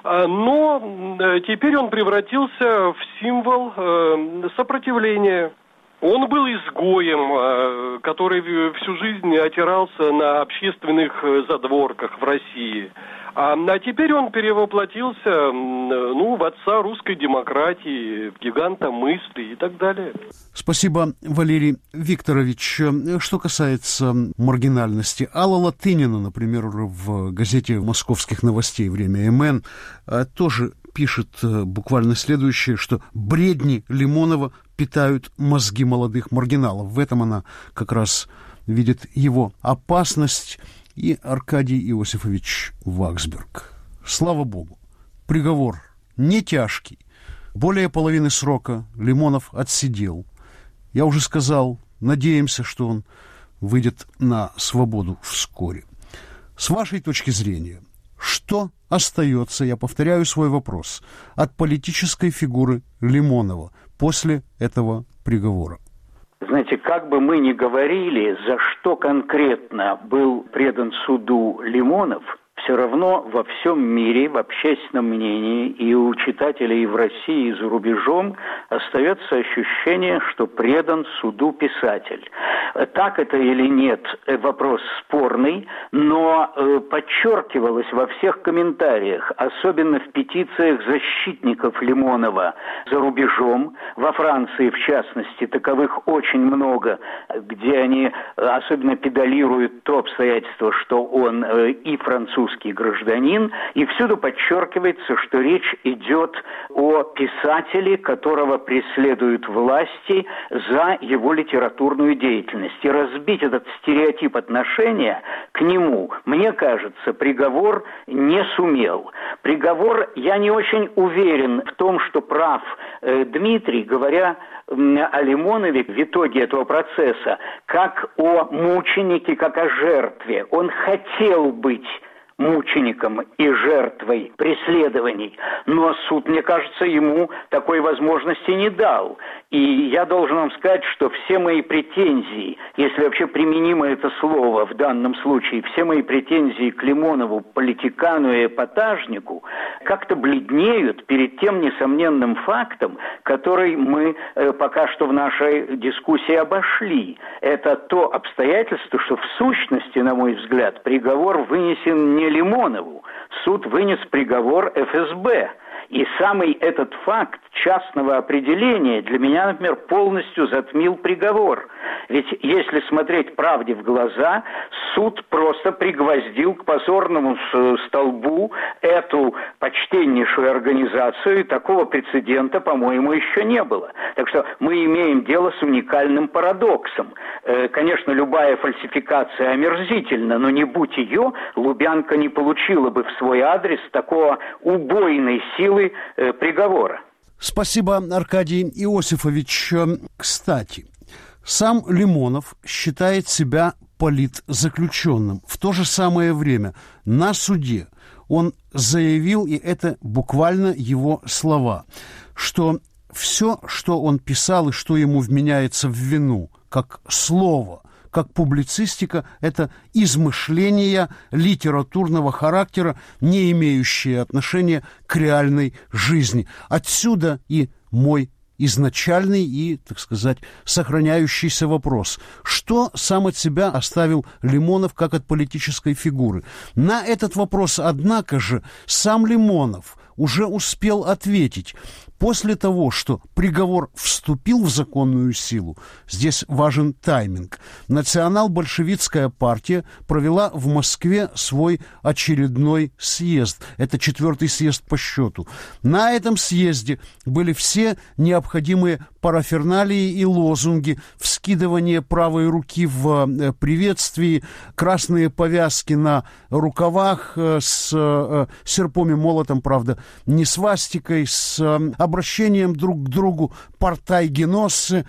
но теперь он превратился в символ сопротивления. Он был изгоем, который всю жизнь отирался на общественных задворках в России. А теперь он перевоплотился в отца русской демократии, в гиганта мысли и так далее. Спасибо, Валерий Викторович. Что касается маргинальности, Алла Латынина, например, в газете «Московских новостей» «Время МН» тоже пишет буквально следующее, что бредни Лимонова питают мозги молодых маргиналов. В этом она как раз видит его опасность. И Аркадий Иосифович Ваксберг. Слава Богу, приговор не тяжкий. Более половины срока Лимонов отсидел. Я уже сказал, надеемся, что он выйдет на свободу вскоре. С вашей точки зрения, что остается, я повторяю свой вопрос, от политической фигуры Лимонова после этого приговора? Знаете, как бы мы ни говорили, за что конкретно был предан суду Лимонов, все равно во всем мире, в общественном мнении и у читателей в России, и за рубежом остается ощущение, что предан суду писатель. Так это или нет, вопрос спорный, но подчеркивалось во всех комментариях, особенно в петициях защитников Лимонова за рубежом, во Франции в частности, таковых очень много, где они особенно педалируют то обстоятельство, что он и французский гражданин, и всюду подчеркивается, что речь идет о писателе, которого преследуют власти за его литературную деятельность. И разбить этот стереотип отношения к нему, мне кажется, приговор не сумел. Приговор, я не очень уверен в том, что прав Дмитрий, говоря о Лимонове в итоге этого процесса, как о мученике, как о жертве. Он хотел быть мучеником и жертвой преследований. Но суд, мне кажется, ему такой возможности не дал. И я должен вам сказать, что все мои претензии, если вообще применимо это слово в данном случае, все мои претензии к Лимонову, политикану и эпатажнику, как-то бледнеют перед тем несомненным фактом, который мы пока что в нашей дискуссии обошли. Это то обстоятельство, что в сущности, на мой взгляд, приговор вынесен не Лимонову. Суд вынес приговор ФСБ. И самый этот факт частного определения для меня, например, полностью затмил приговор. Ведь если смотреть правде в глаза, суд просто пригвоздил к позорному столбу эту почтеннейшую организацию, и такого прецедента, по-моему, еще не было. Так что мы имеем дело с уникальным парадоксом. Конечно, любая фальсификация омерзительна, но не будь ее, Лубянка не получила бы в свой адрес такого убойной силы приговора. Спасибо, Аркадий Иосифович. Кстати, сам Лимонов считает себя политзаключенным. В то же самое время на суде он заявил, и это буквально его слова, что все, что он писал и что ему вменяется в вину, как слово, как публицистика, это измышления литературного характера, не имеющие отношения к реальной жизни. Отсюда и мой изначальный и, так сказать, сохраняющийся вопрос. Что сам от себя оставил Лимонов как от политической фигуры? На этот вопрос, однако же, сам Лимонов уже успел ответить. После того, что приговор вступил в законную силу, здесь важен тайминг, национал-большевистская партия провела в Москве свой очередной съезд. Это 4-й съезд по счету. На этом съезде были все необходимые параферналии и лозунги, вскидывание правой руки в приветствии, красные повязки на рукавах с серпом и молотом, правда, не свастикой, с обращением друг к другу «портай-геноссы»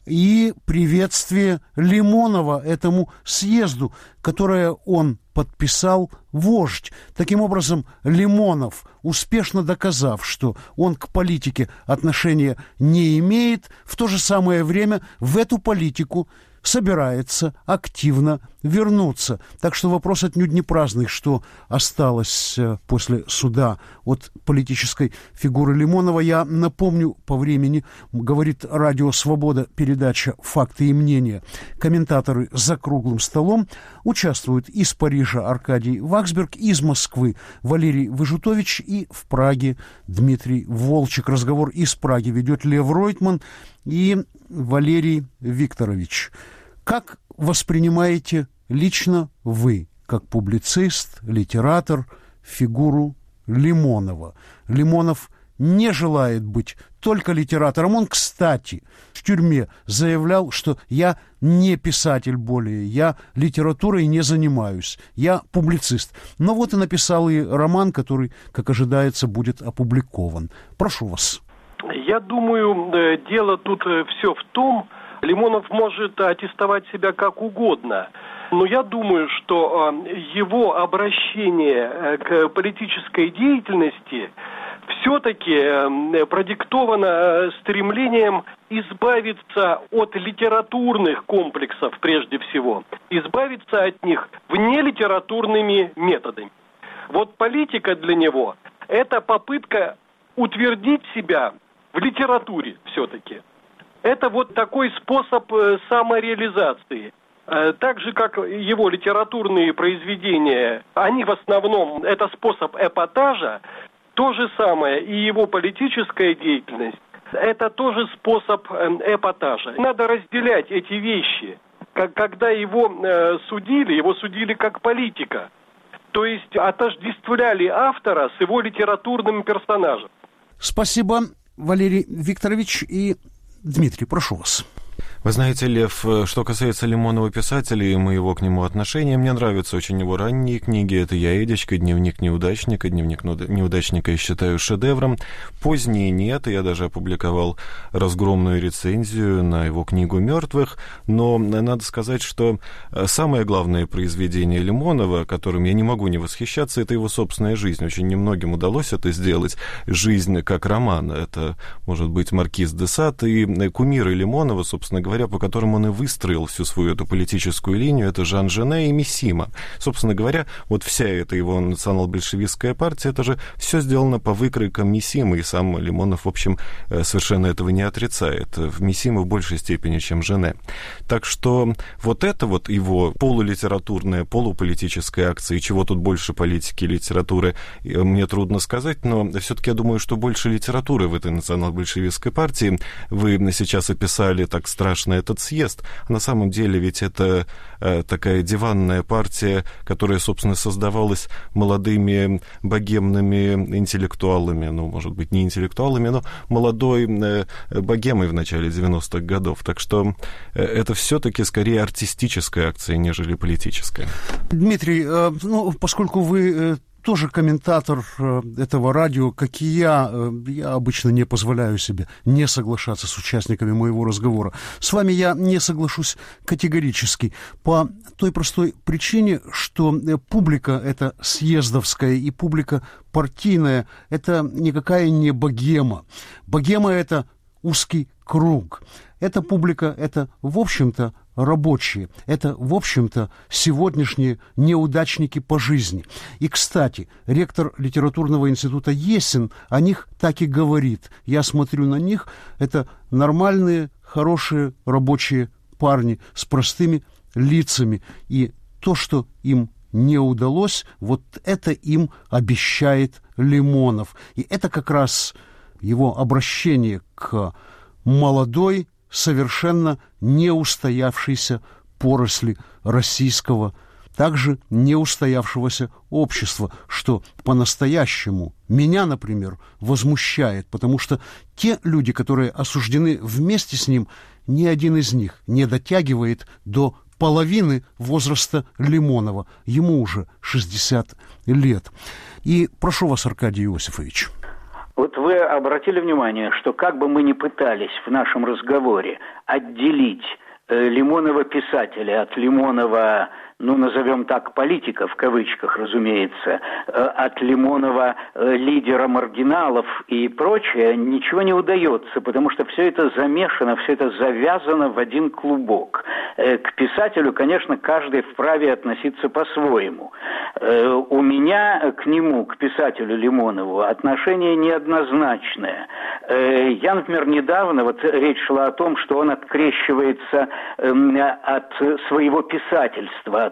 и приветствие Лимонова этому съезду, которое он подписал вождь. Таким образом, Лимонов, успешно доказав, что он к политике отношения не имеет, в то же самое время в эту политику собирается активно вернуться. Так что вопрос отнюдь не праздный, что осталось после суда от политической фигуры Лимонова. Я напомню по времени, говорит Радио Свобода, передача «Факты и мнения». Комментаторы за круглым столом участвуют из Парижа Аркадий Ваксберг, из Москвы Валерий Выжутович и в Праге Дмитрий Волчек. Разговор из Праги ведет Лев Ройтман и Валерий Викторович. Как воспринимаете лично вы, как публицист, литератор, фигуру Лимонова? Лимонов не желает быть только литератором. Он, кстати, в тюрьме заявлял, что я не писатель более, я литературой не занимаюсь, я публицист. Но вот и написал и роман, который, как ожидается, будет опубликован. Прошу вас. Я думаю, дело тут все в том, Лимонов может аттестовать себя как угодно, но я думаю, что его обращение к политической деятельности все-таки продиктовано стремлением избавиться от литературных комплексов прежде всего, избавиться от них внелитературными методами. Вот политика для него – это попытка утвердить себя в литературе все-таки. Это вот такой способ самореализации. Так же, как его литературные произведения, они в основном, это способ эпатажа, то же самое и его политическая деятельность, это тоже способ эпатажа. Надо разделять эти вещи. Когда его судили как политика. То есть отождествляли автора с его литературным персонажем. Спасибо, Валерий Викторович. И Дмитрий, прошу вас. Вы знаете, Лев, что касается Лимонова писателя и моего к нему отношения, мне нравятся очень его ранние книги. Это «Я, Эдичка», «Дневник неудачника». «Дневник неудачника» я считаю шедевром. Поздние нет, я даже опубликовал разгромную рецензию на его книгу «Мертвых». Но надо сказать, что самое главное произведение Лимонова, которым я не могу не восхищаться, это его собственная жизнь. Очень немногим удалось это сделать. Жизнь как роман. Это, может быть, «Маркиз де Сад» и кумиры Лимонова, собственно говоря, по которым он и выстроил всю свою эту политическую линию, это Жан Жене и Миссима. Собственно говоря, вот вся эта его национал-большевистская партия, это же все сделано по выкройкам Миссимы, и сам Лимонов, в общем, совершенно этого не отрицает. В Миссиме в большей степени, чем Жене. Так что вот это вот его полулитературная, полуполитическая акция, и чего тут больше политики и литературы, мне трудно сказать, но все-таки я думаю, что больше литературы в этой национал-большевистской партии. Вы сейчас описали так страшно этот съезд. А на самом деле ведь это такая диванная партия, которая, собственно, создавалась молодыми богемными интеллектуалами, ну, может быть, не интеллектуалами, но молодой богемой в начале 90-х годов. Так что это все-таки скорее артистическая акция, нежели политическая. Дмитрий, поскольку вы тоже комментатор этого радио, как и я обычно не позволяю себе не соглашаться с участниками моего разговора. С вами я не соглашусь категорически по той простой причине, что публика эта съездовская и публика партийная – это никакая не богема. Богема – это узкий круг. Эта публика – это, в общем-то, рабочие. Это, в общем-то, сегодняшние неудачники по жизни. И, кстати, ректор литературного института Есин о них так и говорит. Я смотрю на них, это нормальные, хорошие, рабочие парни с простыми лицами. И то, что им не удалось, вот это им обещает Лимонов. И это как раз его обращение к молодой, совершенно не устоявшейся поросли российского, также не устоявшегося общества, что по-настоящему меня, например, возмущает, потому что те люди, которые осуждены вместе с ним, ни один из них не дотягивает до половины возраста Лимонова. Ему уже 60 лет. И прошу вас, Аркадий Иосифович. Вот вы обратили внимание, что как бы мы ни пытались в нашем разговоре отделить Лимонова писателя от Лимонова, назовем так, политика, в кавычках, разумеется, от Лимонова лидера маргиналов и прочее, ничего не удается, потому что все это замешано, все это завязано в один клубок. К писателю, конечно, каждый вправе относиться по-своему. У меня к нему, к писателю Лимонову, отношение неоднозначное. Я, например, недавно, речь шла о том, что он открещивается от своего писательства,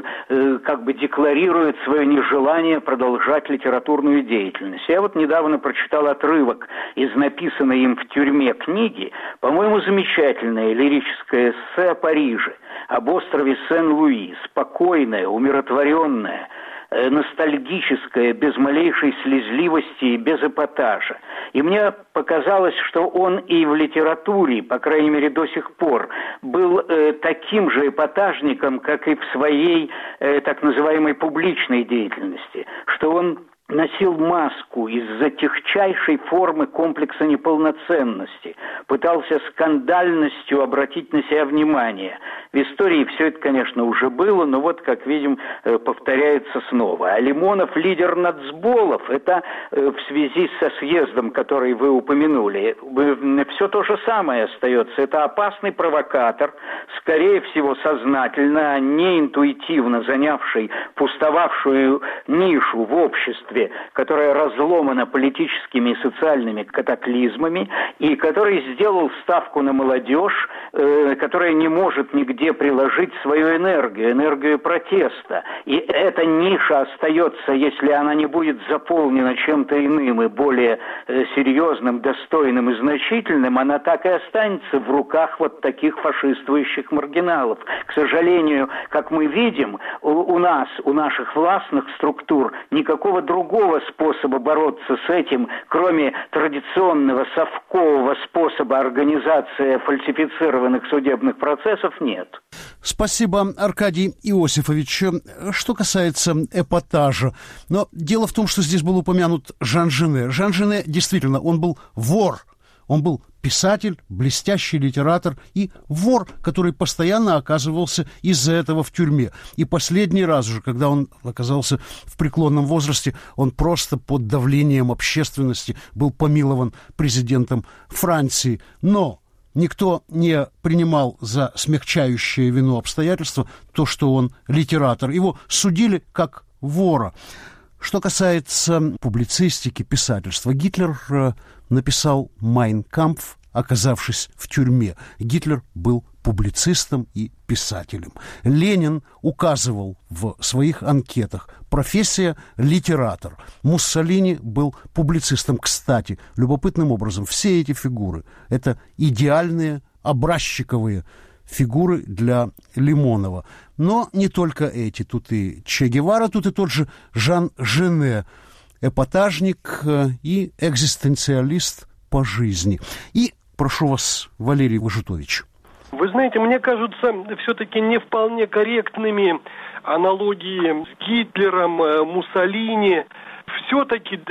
как бы декларирует свое нежелание продолжать литературную деятельность. Я недавно прочитал отрывок из написанной им в тюрьме книги, по-моему, замечательное лирическое эссе о Париже, об острове Сен-Луи, спокойное, умиротворенное, ностальгическое, без малейшей слезливости и без эпатажа. И мне показалось, что он и в литературе, по крайней мере до сих пор, был таким же эпатажником, как и в своей так называемой публичной деятельности, что он носил маску из-за техчайшей формы комплекса неполноценности, пытался скандальностью обратить на себя внимание. В истории все это, конечно, уже было, но как видим, повторяется снова. А Лимонов лидер нацболов, это в связи со съездом, который вы упомянули, все то же самое остается. Это опасный провокатор, скорее всего, сознательно, а не интуитивно занявший пустовавшую нишу в обществе, которая разломана политическими и социальными катаклизмами, и который сделал ставку на молодежь, которая не может нигде приложить свою энергию протеста. И эта ниша остается, если она не будет заполнена чем-то иным и более серьезным, достойным и значительным, она так и останется в руках таких фашистующих маргиналов. К сожалению, как мы видим, у наших властных структур никакого другого другого способа бороться с этим, кроме традиционного совкового способа организации фальсифицированных судебных процессов, нет. Спасибо, Аркадий Иосифович. Что касается эпатажа, но дело в том, что здесь был упомянут Жан Жене. Жан Жене, действительно, он был вор. Он был писатель, блестящий литератор и вор, который постоянно оказывался из-за этого в тюрьме. И последний раз уже, когда он оказался в преклонном возрасте, он просто под давлением общественности был помилован президентом Франции. Но никто не принимал за смягчающее вину обстоятельства то, что он литератор. Его судили как вора. Что касается публицистики, писательства, Гитлер написал «Майн кампф», оказавшись в тюрьме. Гитлер был публицистом и писателем. Ленин указывал в своих анкетах: профессия литератор. Муссолини был публицистом. Кстати, любопытным образом, все эти фигуры – это идеальные образчиковые фигуры для Лимонова. Но не только эти. Тут и Че Гевара, тут и тот же Жан Жене, эпатажник и экзистенциалист по жизни. И прошу вас, Валерий Выжутович. Вы знаете, мне кажутся все-таки не вполне корректными аналогии с Гитлером, Муссолини. Все-таки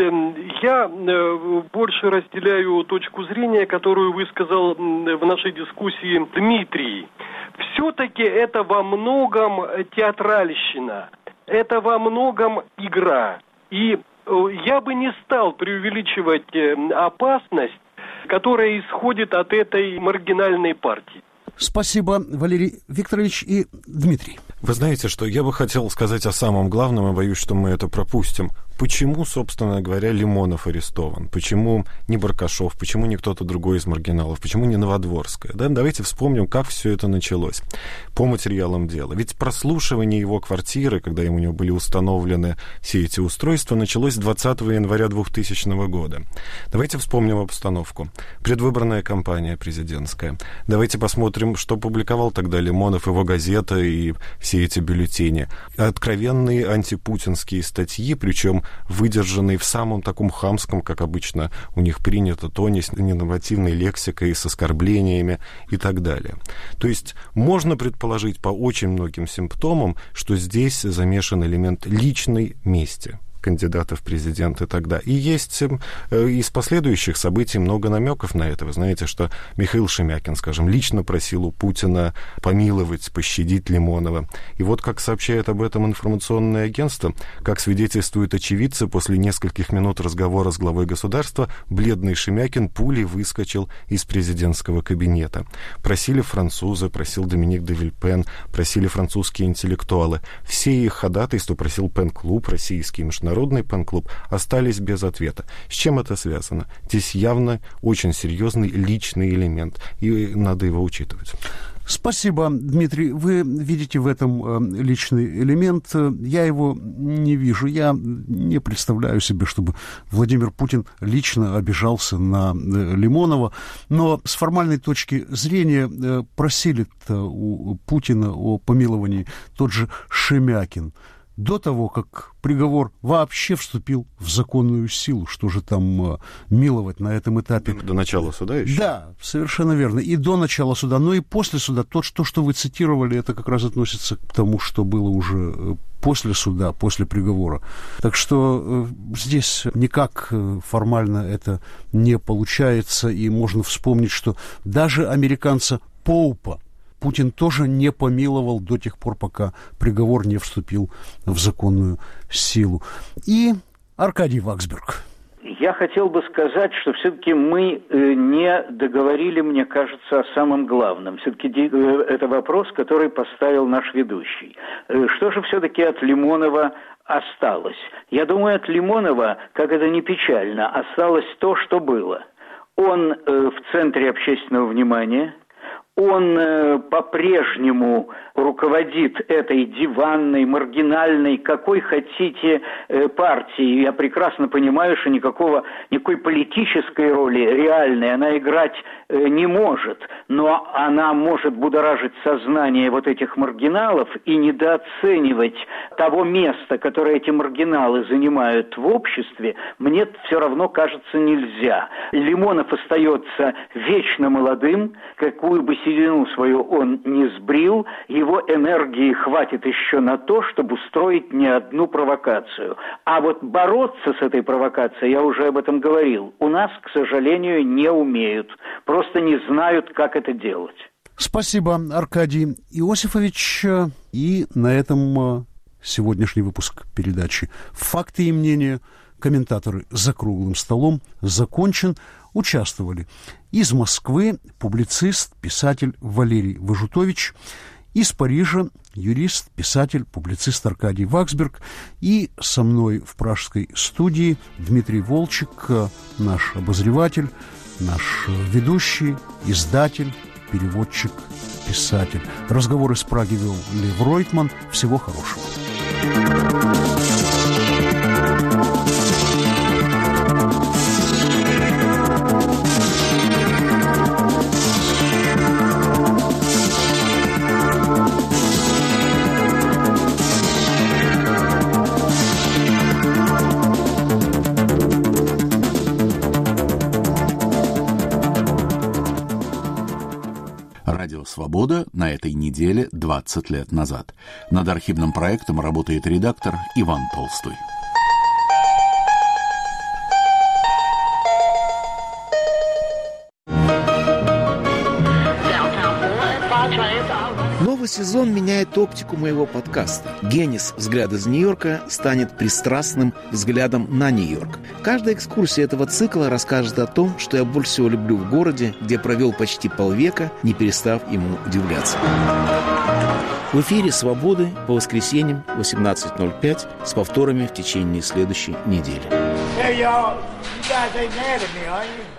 я больше разделяю точку зрения, которую высказал в нашей дискуссии Дмитрий. Все-таки это во многом театральщина, это во многом игра. И я бы не стал преувеличивать опасность, которая исходит от этой маргинальной партии. Спасибо, Валерий Викторович и Дмитрий. Вы знаете, что я бы хотел сказать о самом главном, и боюсь, что мы это пропустим. Почему, собственно говоря, Лимонов арестован? Почему не Баркашов? Почему не кто-то другой из маргиналов? Почему не Новодворская? Да, давайте вспомним, как все это началось по материалам дела. Ведь прослушивание его квартиры, когда у него были установлены все эти устройства, началось 20 января 2000 года. Давайте вспомним обстановку. Предвыборная кампания президентская. Давайте посмотрим, что публиковал тогда Лимонов, его газета и все эти бюллетени. Откровенные антипутинские статьи, причем выдержанные в самом таком хамском, как обычно у них принято, тоне, с неинновативной лексикой, с оскорблениями и так далее. То есть можно предположить по очень многим симптомам, что здесь замешан элемент личной мести кандидата в президенты тогда. И есть из последующих событий много намеков на это. Вы знаете, что Михаил Шемякин, скажем, лично просил у Путина помиловать, пощадить Лимонова. И вот как сообщает об этом информационное агентство, как свидетельствуют очевидцы, после нескольких минут разговора с главой государства бледный Шемякин пулей выскочил из президентского кабинета. Просили французы, просил Доминик де Вильпен, просили французские интеллектуалы. Все их ходатайства просил Пен-клуб, российский международный Пен-клуб, остались без ответа. С чем это связано? Здесь явно очень серьезный личный элемент, и надо его учитывать. Спасибо, Дмитрий. Вы видите в этом личный элемент. Я его не вижу. Я не представляю себе, чтобы Владимир Путин лично обижался на Лимонова. Но с формальной точки зрения просили-то у Путина о помиловании тот же Шемякин. До того, как приговор вообще вступил в законную силу. Что же там миловать на этом этапе? До начала суда еще? Да, совершенно верно. И до начала суда, но и после суда. То, что вы цитировали, это как раз относится к тому, что было уже после суда, после приговора. Так что здесь никак формально это не получается. И можно вспомнить, что даже американца Поупа Путин тоже не помиловал до тех пор, пока приговор не вступил в законную силу. И Аркадий Ваксберг. Я хотел бы сказать, что все-таки мы не договорили, мне кажется, о самом главном. Все-таки это вопрос, который поставил наш ведущий. Что же все-таки от Лимонова осталось? Я думаю, от Лимонова, как это ни печально, осталось то, что было. Он в центре общественного внимания. он по-прежнему руководит этой диванной, маргинальной, какой хотите партией. Я прекрасно понимаю, что никакой политической роли реальной она играть не может. Но она может будоражить сознание вот этих маргиналов и недооценивать того места, которое эти маргиналы занимают в обществе, мне все равно кажется нельзя. Лимонов остается вечно молодым, какую бы седину свою он не сбрил, его энергии хватит еще на то, чтобы устроить не одну провокацию. А вот бороться с этой провокацией, я уже об этом говорил, у нас, к сожалению, не умеют. Просто не знают, как это делать. Спасибо, Аркадий Иосифович. И на этом сегодняшний выпуск передачи «Факты и мнения», комментаторы «За круглым столом» закончен. Участвовали из Москвы публицист, писатель Валерий Выжутович, из Парижа юрист, писатель, публицист Аркадий Ваксберг, и со мной в пражской студии Дмитрий Волчек, наш обозреватель, наш ведущий, издатель, переводчик, писатель. Разговоры с Праги вел Лев Ройтман. Всего хорошего. «Свобода» на этой неделе 20 лет назад. Над архивным проектом работает редактор Иван Толстой. Новый сезон меняет оптику моего подкаста. Генис «Взгляд из Нью-Йорка» станет пристрастным взглядом на Нью-Йорк. Каждая экскурсия этого цикла расскажет о том, что я больше всего люблю в городе, где провел почти полвека, не перестав ему удивляться. В эфире «Свободы» по воскресеньям 18:05 с повторами в течение следующей недели. Hey, y'all. You guys ain't mad at me, are you?